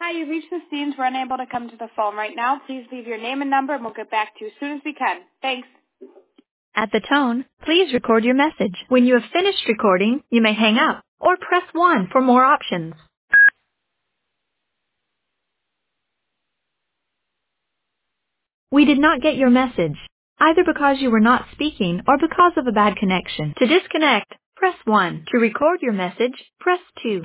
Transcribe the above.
Hi, you reached the scenes. We're unable to come to the phone right now. Please leave your name and number, and we'll get back to you as soon as we can. Thanks. At the tone, please record your message. When you have finished recording, you may hang up or press 1 for more options. We did not get your message, either because you were not speaking or because of a bad connection. To disconnect, press 1. To record your message, press 2.